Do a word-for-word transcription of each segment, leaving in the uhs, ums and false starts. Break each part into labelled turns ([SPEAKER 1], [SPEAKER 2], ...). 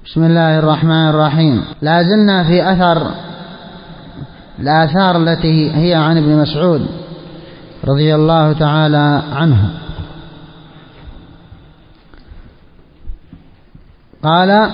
[SPEAKER 1] بسم الله الرحمن الرحيم. لا زلنا في أثر الآثار التي هي عن ابن مسعود رضي الله تعالى عنه. قال: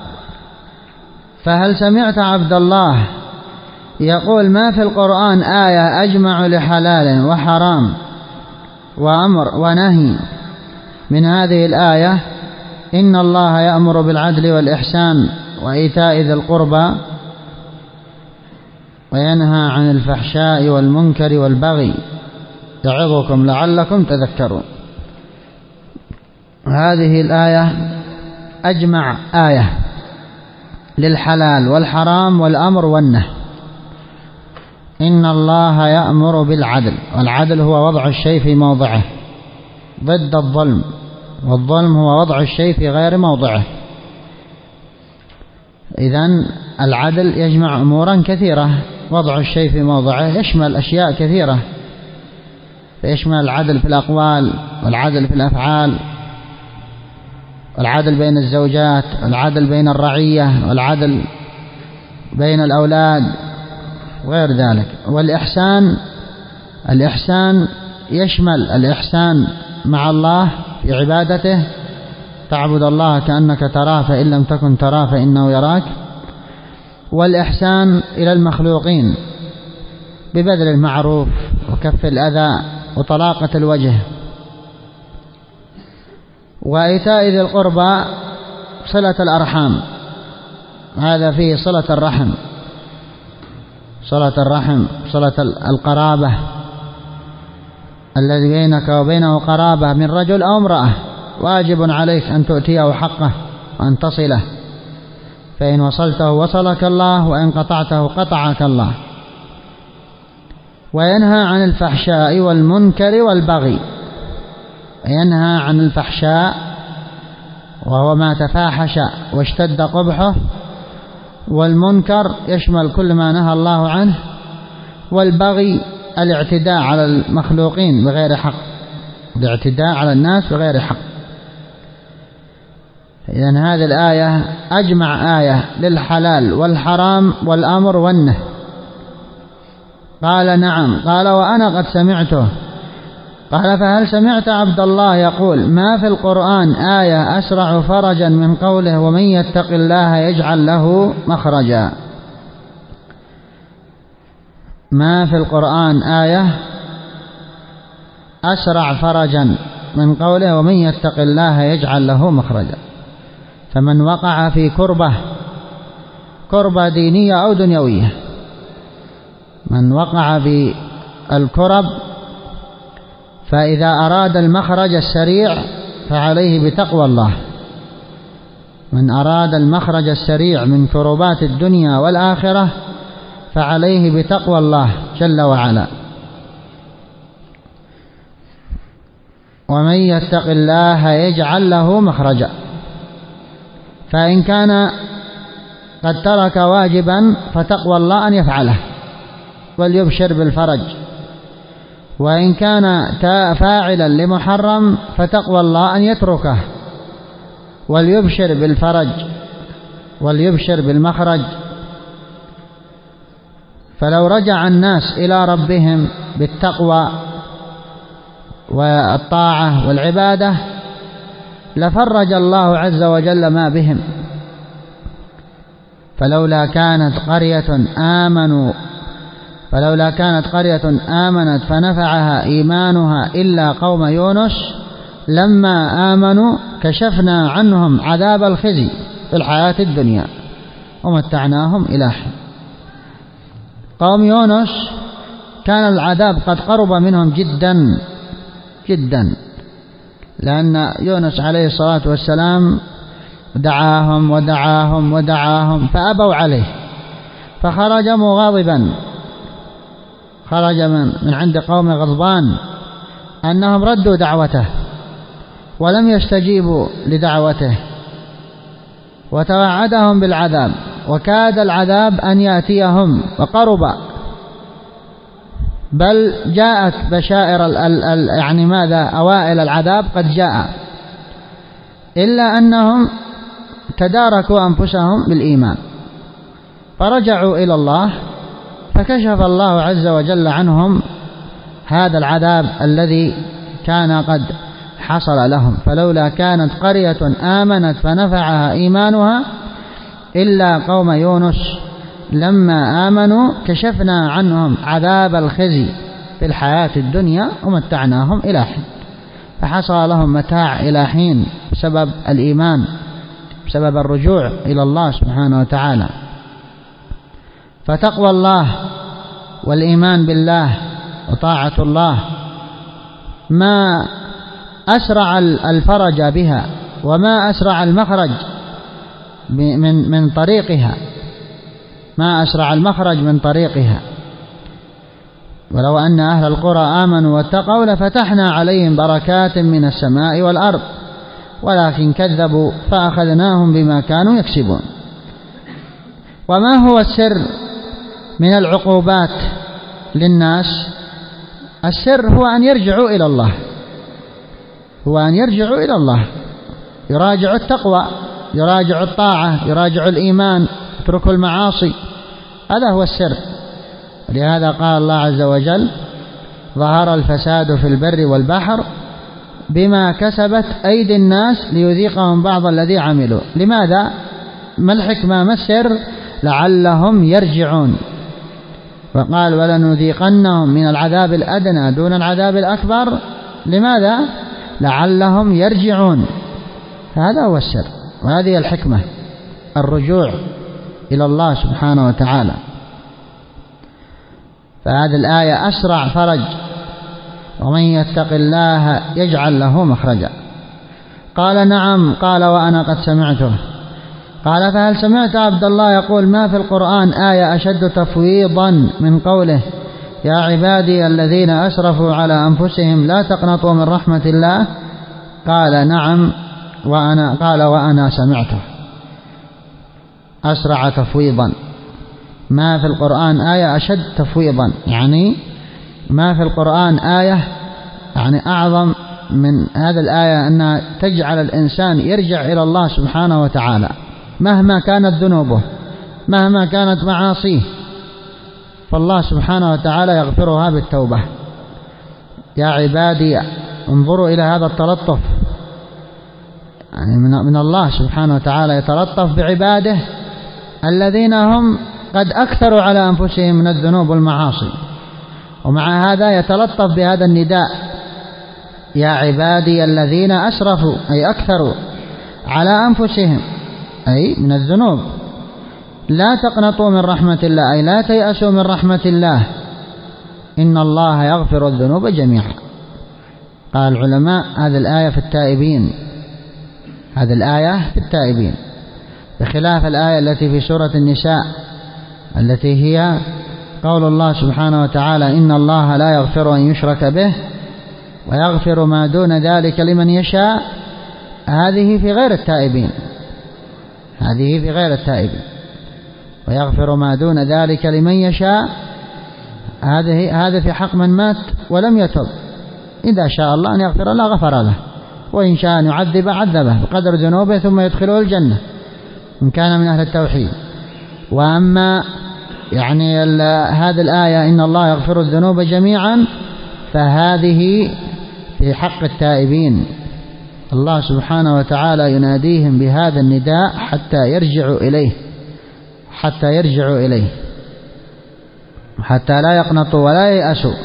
[SPEAKER 1] فهل سمعت عبد الله يقول ما في القرآن آية أجمع لحلال وحرام وأمر ونهي من هذه الآية: إن الله يأمر بالعدل والإحسان وإيتاء ذي القربى وينهى عن الفحشاء والمنكر والبغي يعظكم لعلكم تذكرون. هذه الآية أجمع آية للحلال والحرام والأمر والنهي. إن الله يأمر بالعدل، والعدل هو وضع الشيء في موضعه ضد الظلم، والظلم هو وضع الشيء في غير موضعه. إذن العدل يجمع أمورا كثيرة، وضع الشيء في موضعه يشمل أشياء كثيرة، فيشمل العدل في الأقوال والعدل في الأفعال والعدل بين الزوجات والعدل بين الرعية والعدل بين الأولاد وغير ذلك. والإحسان، الإحسان يشمل الإحسان مع الله في عبادته، تعبد الله كأنك تراه فإن لم تكن تراه فإنه يراك. والإحسان إلى المخلوقين ببذل المعروف وكف الأذى وطلاقة الوجه. وإيتاء ذي القربى صلة الأرحام، هذا فيه صلة الرحم، صلة الرحم صلة القرابة الذي بينك وبينه قرابة من رجل أو امرأة، واجب عليك أن تؤتيه حقه وأن تصله، فإن وصلته وصلك الله وإن قطعته قطعك الله. وينهى عن الفحشاء والمنكر والبغي، ينهى عن الفحشاء وهو ما تفاحش واشتد قبحه، والمنكر يشمل كل ما نهى الله عنه، والبغي الاعتداء على المخلوقين بغير حق، الاعتداء على الناس بغير حق. إذن هذه الآية أجمع آية للحلال والحرام والأمر والنهي. قال: نعم. قال: وأنا قد سمعته. قال: فهل سمعت عبد الله يقول ما في القرآن آية أسرع فرجا من قوله ومن يتق الله يجعل له مخرجا؟ ما في القرآن آية أسرع فرجا من قوله ومن يتق الله يجعل له مخرجا. فمن وقع في كربة، كربة دينية أو دنيوية، من وقع في الكرب فإذا أراد المخرج السريع فعليه بتقوى الله. من أراد المخرج السريع من كربات الدنيا والآخرة فعليه بتقوى الله جل وعلا. ومن يتق الله يجعل له مخرجا. فإن كان قد ترك واجبا فتقوى الله أن يفعله وليبشر بالفرج، وإن كان فاعلا لمحرم فتقوى الله أن يتركه وليبشر بالفرج وليبشر بالمخرج. فلو رجع الناس إلى ربهم بالتقوى والطاعة والعبادة لفرج الله عز وجل ما بهم. فلولا كانت قرية آمنوا فلولا كانت قرية آمنت فنفعها إيمانها إلا قوم يونس لما آمنوا كشفنا عنهم عذاب الخزي في الحياة الدنيا ومتعناهم إلى حين. قوم يونس كان العذاب قد قرب منهم جدا جدا، لأن يونس عليه الصلاة والسلام دعاهم ودعاهم ودعاهم فأبوا عليه، فخرج مغاضبا، خرج من, من عند قوم غضبان أنهم ردوا دعوته ولم يستجيبوا لدعوته، وتوعدهم بالعذاب، وكاد العذاب أن يأتيهم وقرب، بل جاءت بشائر ال ال ال يعني ماذا أوائل العذاب قد جاء، إلا أنهم تداركوا أنفسهم بالإيمان فرجعوا إلى الله فكشف الله عز وجل عنهم هذا العذاب الذي كان قد حصل لهم. فلولا كانت قرية آمنت فنفعها إيمانها إلا قوم يونس لما آمنوا كشفنا عنهم عذاب الخزي في الحياة الدنيا ومتعناهم إلى حين. فحصل لهم متاع إلى حين بسبب الإيمان، بسبب الرجوع إلى الله سبحانه وتعالى. فتقوى الله والإيمان بالله وطاعة الله ما أسرع الفرج بها وما أسرع المخرج من من طريقها، ما أسرع المخرج من طريقها. ولو أن أهل القرى آمنوا واتقوا لفتحنا عليهم بركات من السماء والأرض ولكن كذبوا فأخذناهم بما كانوا يكسبون. وما هو السر من العقوبات للناس؟ السر هو أن يرجعوا إلى الله، هو أن يرجعوا إلى الله، يراجعوا التقوى، يراجعوا الطاعة، يراجعوا الإيمان، يتركوا المعاصي. هذا هو السر. ولهذا قال الله عز وجل: ظهر الفساد في البر والبحر بما كسبت أيدي الناس ليذيقهم بعض الذي عملوا. لماذا؟ ما الحكمة؟ ما السر؟ لعلهم يرجعون. وقال: ولنذيقنهم من العذاب الأدنى دون العذاب الأكبر. لماذا؟ لعلهم يرجعون. هذا هو السر وهذه الحكمة، الرجوع إلى الله سبحانه وتعالى. فهذه الآية أسرع فرج: ومن يتق الله يجعل له مخرجا. قال: نعم. قال: وأنا قد سمعته. قال: فهل سمعت عبد الله يقول ما في القرآن آية أشد تفويضا من قوله يا عبادي الذين أسرفوا على أنفسهم لا تقنطوا من رحمة الله؟ قال: نعم. وأنا قال: وأنا سمعته. أسرع تفويضا. ما في القرآن آية أشد تفويضا، يعني ما في القرآن آية يعني أعظم من هذه الآية، أنها تجعل الإنسان يرجع إلى الله سبحانه وتعالى مهما كانت ذنوبه، مهما كانت معاصيه، فالله سبحانه وتعالى يغفرها بالتوبة. يا عبادي، انظروا إلى هذا التلطف، يعني من الله سبحانه وتعالى يتلطف بعباده الذين هم قد أكثروا على أنفسهم من الذنوب والمعاصي، ومع هذا يتلطف بهذا النداء: يا عبادي الذين أسرفوا، أي أكثروا على أنفسهم، أي من الذنوب، لا تقنطوا من رحمة الله، أي لا تيأسوا من رحمة الله، إن الله يغفر الذنوب جميعا. قال العلماء: هذه الآية في التائبين، هذه الآية في التائبين، بخلاف الآية التي في سورة النساء التي هي قول الله سبحانه وتعالى: إن الله لا يغفر أن يشرك به ويغفر ما دون ذلك لمن يشاء. هذه في غير التائبين، هذه في غير التائبين. ويغفر ما دون ذلك لمن يشاء، هذه هذا في حق من مات ولم يتب، إذا شاء الله أن يغفر له غفر له، وإن شاء أن يعذب عذبه بقدر ذنوبه ثم يدخله الجنة إن كان من أهل التوحيد. وأما يعني هذه الآية إن الله يغفر الذنوب جميعا، فهذه في حق التائبين، الله سبحانه وتعالى يناديهم بهذا النداء حتى يرجعوا إليه، حتى يرجعوا إليه، حتى لا يقنطوا ولا ييأسوا.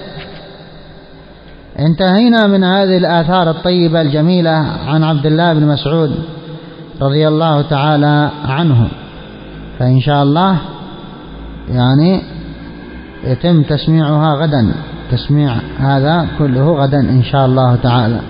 [SPEAKER 1] انتهينا من هذه الآثار الطيبة الجميلة عن عبد الله بن مسعود رضي الله تعالى عنه، فإن شاء الله يعني يتم تسميعها غدا، تسميع هذا كله غدا إن شاء الله تعالى.